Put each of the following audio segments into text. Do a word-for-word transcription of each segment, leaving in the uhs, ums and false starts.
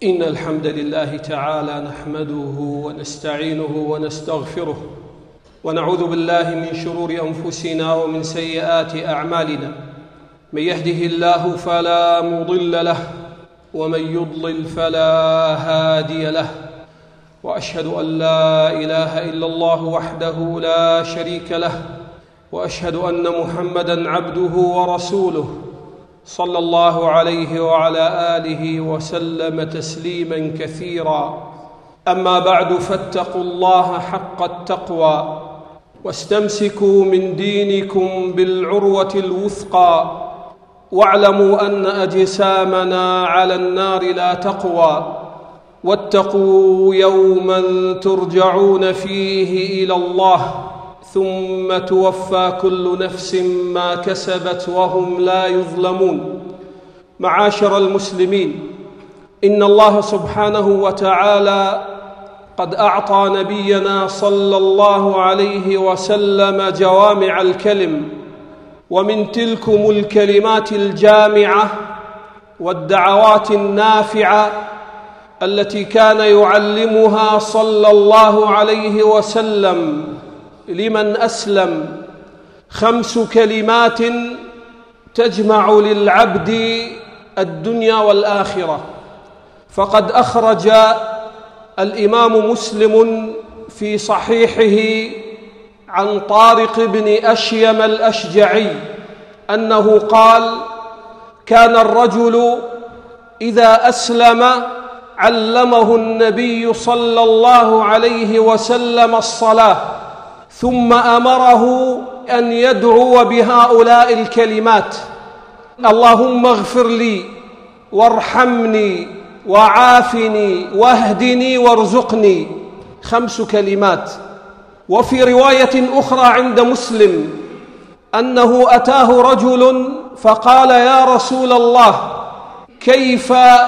إن الحمد لله تعالى نحمده ونستعينه ونستغفره ونعوذ بالله من شرور أنفسنا ومن سيئات أعمالنا. من يهده الله فلا مضل له ومن يضلل فلا هادي له، وأشهد أن لا إله إلا الله وحده لا شريك له، وأشهد أن محمدًا عبده ورسوله صلى الله عليه وعلى آله وسلم تسليماً كثيراً. أما بعد، فاتقوا الله حق التقوى واستمسكوا من دينكم بالعروة الوثقى، واعلموا أن أجسامنا على النار لا تقوى، واتقوا يوماً ترجعون فيه إلى الله ثم توفى كل نفس ما كسبت وهم لا يظلمون. معاشر المسلمين، إن الله سبحانه وتعالى قد أعطى نبينا صلى الله عليه وسلم جوامع الكلم، ومن تلكم الكلمات الجامعة والدعوات النافعة التي كان يعلمها صلى الله عليه وسلم لمن أسلم خمس كلمات تجمع للعبد الدنيا والآخرة. فقد أخرج الإمام مسلم في صحيحه عن طارق بن أشيم الأشجعي أنه قال: كان الرجل إذا أسلم علمه النبي صلى الله عليه وسلم الصلاة، ثم أمره أن يدعو بهؤلاء الكلمات: اللهم اغفر لي وارحمني وعافني واهدني وارزقني. خمس كلمات. وفي رواية أخرى عند مسلم أنه أتاه رجل فقال: يا رسول الله، كيف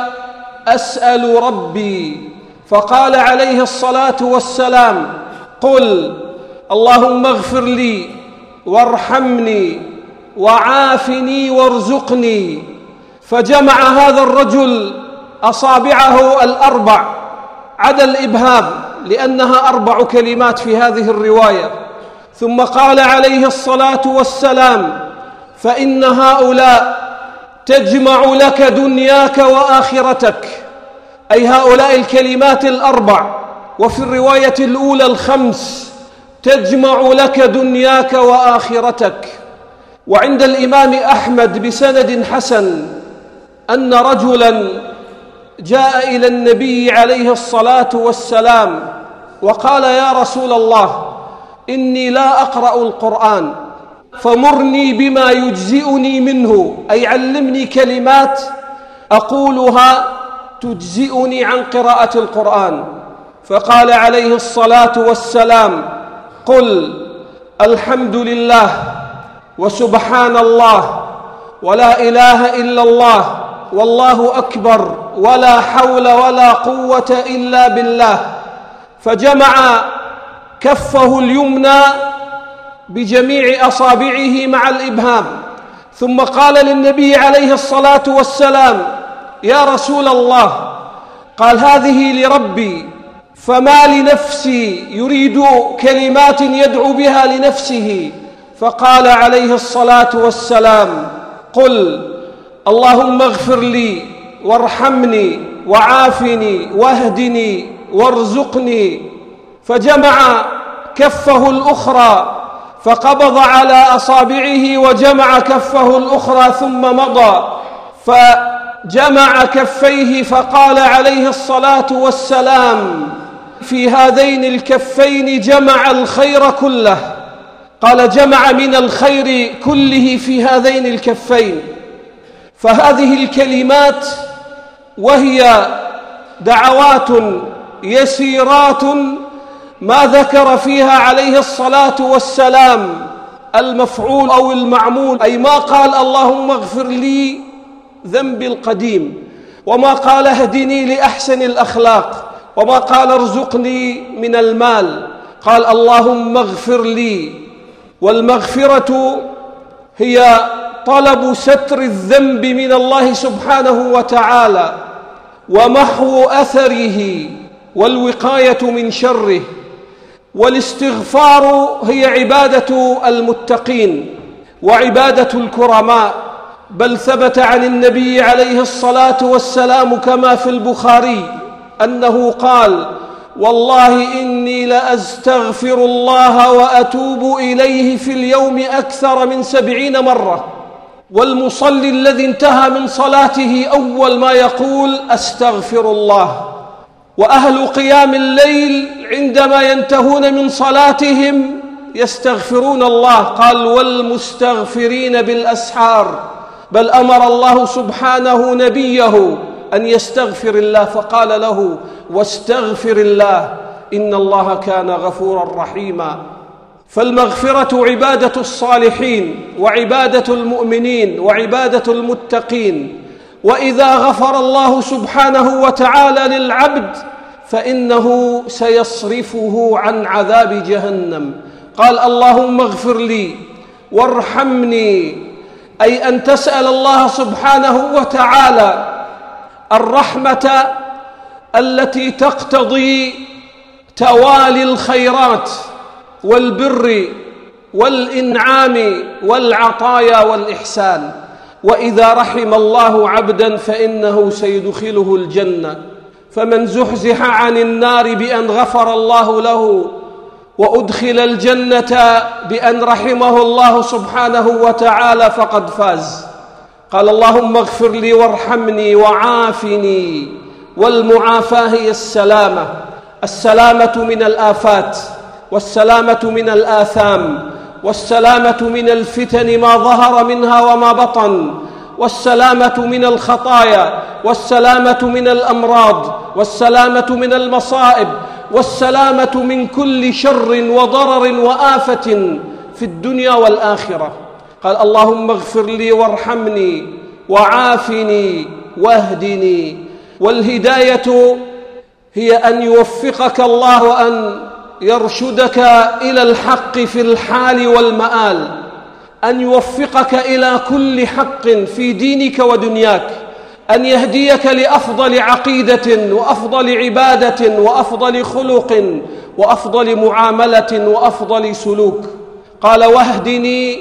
أسأل ربي؟ فقال عليه الصلاة والسلام: قل اللهم اغفر لي وارحمني وعافني وارزقني. فجمع هذا الرجل أصابعه الأربع عدا الإبهام، لأنها أربع كلمات في هذه الرواية، ثم قال عليه الصلاة والسلام: فإن هؤلاء تجمع لك دنياك وآخرتك، أي هؤلاء الكلمات الأربع، وفي الرواية الأولى الخمس، تجمع لك دنياك وآخرتك. وعند الإمام أحمد بسند حسن أن رجلاً جاء إلى النبي عليه الصلاة والسلام وقال: يا رسول الله، إني لا أقرأ القرآن، فمرني بما يجزئني منه، أي علمني كلمات أقولها تجزئني عن قراءة القرآن. فقال عليه الصلاة والسلام: قل الحمد لله وسبحان الله ولا إله إلا الله والله أكبر ولا حول ولا قوة إلا بالله. فجمع كفه اليمنى بجميع أصابعه مع الإبهام، ثم قال للنبي عليه الصلاة والسلام: يا رسول الله، قال: هذه لربي، فما لنفسي؟ يريد كلمات يدعو بها لنفسه. فقال عليه الصلاة والسلام: قل اللهم اغفر لي وارحمني وعافني واهدني وارزقني. فجمع كفه الأخرى فقبض على أصابعه وجمع كفه الأخرى ثم مضى، فجمع كفيه فقال عليه الصلاة والسلام: في هذين الكفين جمع الخير كله. قال: جمع من الخير كله في هذين الكفين. فهذه الكلمات وهي دعوات يسيرات ما ذكر فيها عليه الصلاة والسلام المفعول أو المعمول، أي ما قال اللهم اغفر لي ذنبي القديم، وما قال اهدني لأحسن الأخلاق، وما قال ارزقني من المال، قال اللهم اغفر لي. والمغفرة هي طلب ستر الذنب من الله سبحانه وتعالى، ومحو أثره والوقاية من شره. والاستغفار هي عبادة المتقين وعبادة الكرماء، بل ثبت عن النبي عليه الصلاة والسلام كما في البخاري أنه قال: والله إني لأستغفر الله وأتوب إليه في اليوم أكثر من سبعين مرة. والمصلي الذي انتهى من صلاته أول ما يقول: أستغفر الله. وأهل قيام الليل عندما ينتهون من صلاتهم يستغفرون الله، قال: والمستغفرين بالأسحار. بل أمر الله سبحانه نبيه أن يستغفر الله، فقال له: واستغفر الله إن الله كان غفورا رحيما. فالمغفرة عبادة الصالحين وعبادة المؤمنين وعبادة المتقين. وإذا غفر الله سبحانه وتعالى للعبد فإنه سيصرفه عن عذاب جهنم. قال: اللهم اغفر لي وارحمني، أي أن تسأل الله سبحانه وتعالى الرحمة التي تقتضي توالي الخيرات والبر والإنعام والعطايا والإحسان. وإذا رحم الله عبدا فإنه سيدخله الجنة. فمن زحزح عن النار بأن غفر الله له وأدخل الجنة بأن رحمه الله سبحانه وتعالى فقد فاز. قال: اللهم اغفر لي وارحمني وعافني. والمعافاة هي السلامة، السلامة من الآفات، والسلامة من الآثام، والسلامة من الفتن ما ظهر منها وما بطن، والسلامة من الخطايا، والسلامة من الأمراض، والسلامة من المصائب، والسلامة من كل شر وضرر وآفة في الدنيا والآخرة. قال: اللهم اغفر لي وارحمني وعافني واهدني. والهداية هي أن يوفقك الله وأن يرشدك إلى الحق في الحال والمآل، أن يوفقك إلى كل حق في دينك ودنياك، أن يهديك لأفضل عقيدة وأفضل عبادة وأفضل خلق وأفضل معاملة وأفضل سلوك. قال: واهدني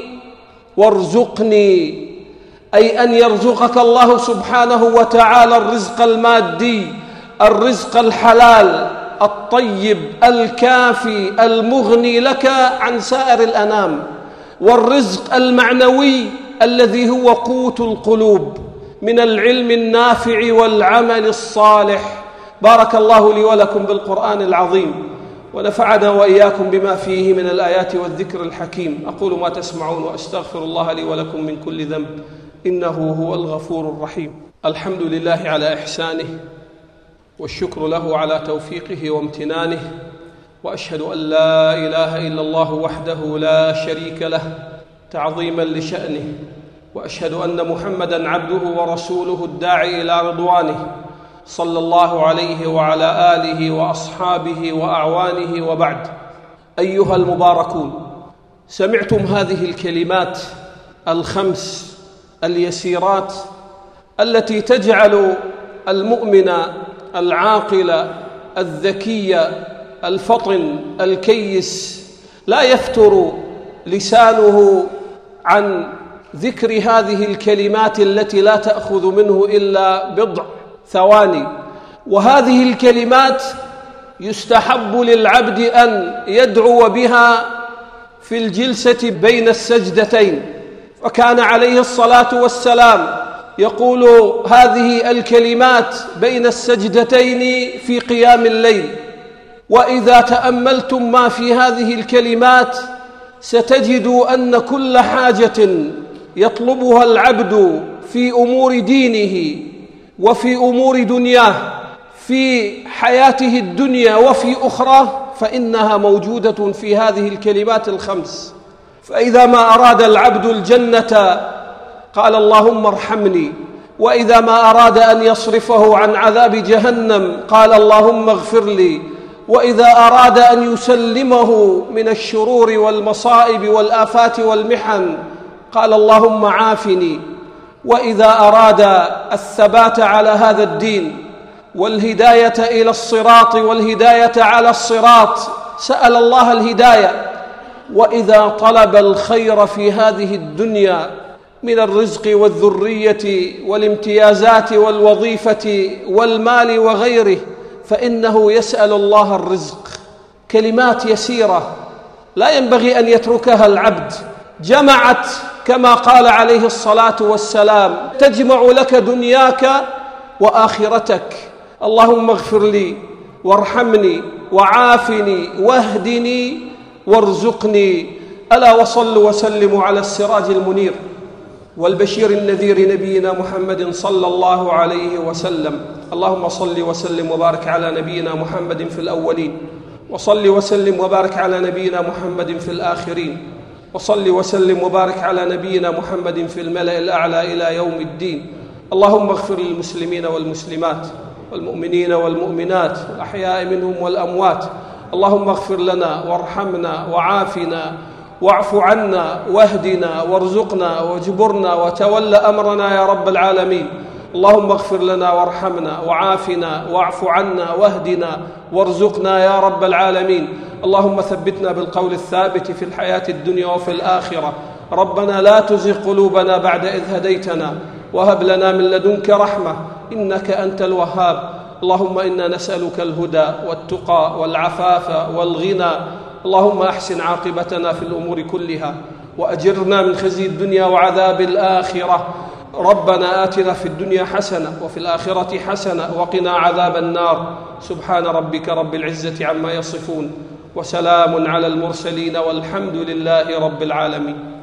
وارزقني، أي أن يرزقك الله سبحانه وتعالى الرزق المادي، الرزق الحلال الطيب الكافي المغني لك عن سائر الأنام، والرزق المعنوي الذي هو قوت القلوب من العلم النافع والعمل الصالح. بارك الله لي ولكم بالقرآن العظيم، ونفعنا وإياكم بما فيه من الآيات والذكر الحكيم. أقول ما تسمعون وأستغفر الله لي ولكم من كل ذنب إنه هو الغفور الرحيم. الحمد لله على إحسانه، والشكر له على توفيقه وامتنانه، وأشهد أن لا إله إلا الله وحده لا شريك له تعظيما لشأنه، وأشهد أن محمدًا عبده ورسوله الداعي إلى رضوانه، صلى الله عليه وعلى آله وأصحابه وأعوانه، وبعد. أيها المباركون، سمعتم هذه الكلمات الخمس اليسيرات التي تجعل المؤمن العاقل الذكي الفطن الكيس لا يفتر لسانه عن ذكر هذه الكلمات التي لا تأخذ منه إلا بضع ثواني. وهذه الكلمات يستحب للعبد أن يدعو بها في الجلسة بين السجدتين، وكان عليه الصلاة والسلام يقول هذه الكلمات بين السجدتين في قيام الليل. وإذا تأملتم ما في هذه الكلمات ستجدوا أن كل حاجة يطلبها العبد في أمور دينه وفي أمور دنياه، في حياته الدنيا وفي أخرى، فإنها موجودة في هذه الكلمات الخمس. فإذا ما أراد العبد الجنة قال: اللهم ارحمني. وإذا ما أراد أن يصرفه عن عذاب جهنم قال: اللهم اغفر لي. وإذا أراد أن يسلمه من الشرور والمصائب والآفات والمحن قال: اللهم عافني. وإذا أراد الثبات على هذا الدين والهداية إلى الصراط والهداية على الصراط، سأل الله الهداية. وإذا طلب الخير في هذه الدنيا من الرزق والذرية والامتيازات والوظيفة والمال وغيره فإنه يسأل الله الرزق. كلمات يسيرة لا ينبغي أن يتركها العبد، جمعت كما قال عليه الصلاة والسلام: تجمع لك دنياك وآخرتك. اللهم اغفر لي وارحمني وعافني واهدني وارزقني. ألا وصلوا وسلموا على السراج المنير والبشير النذير نبينا محمد صلى الله عليه وسلم. اللهم صل وسلم وبارك على نبينا محمد في الأولين، وصل وسلم وبارك على نبينا محمد في الآخرين، وصل وسلم وبارك على نبينا محمد في الملأ الأعلى إلى يوم الدين. اللهم اغفر للمسلمين والمسلمات والمؤمنين والمؤمنات الأحياء منهم والأموات. اللهم اغفر لنا وارحمنا وعافنا واعف عنا واهدنا وارزقنا واجبرنا وتول أمرنا يا رب العالمين. اللهم اغفر لنا وارحمنا وعافنا واعف عنا واهدنا وارزقنا يا رب العالمين. اللهم ثبتنا بالقول الثابت في الحياة الدنيا وفي الآخرة. ربنا لا تزغ قلوبنا بعد إذ هديتنا وهب لنا من لدنك رحمة إنك أنت الوهاب. اللهم إنا نسألك الهدى والتقى والعفاف والغنى. اللهم أحسن عاقبتنا في الأمور كلها وأجرنا من خزي الدنيا وعذاب الآخرة. ربنا آتنا في الدنيا حسنة وفي الآخرة حسنة وقنا عذاب النار. سبحان ربك رب العزة عما يصفون وسلام على المرسلين والحمد لله رب العالمين.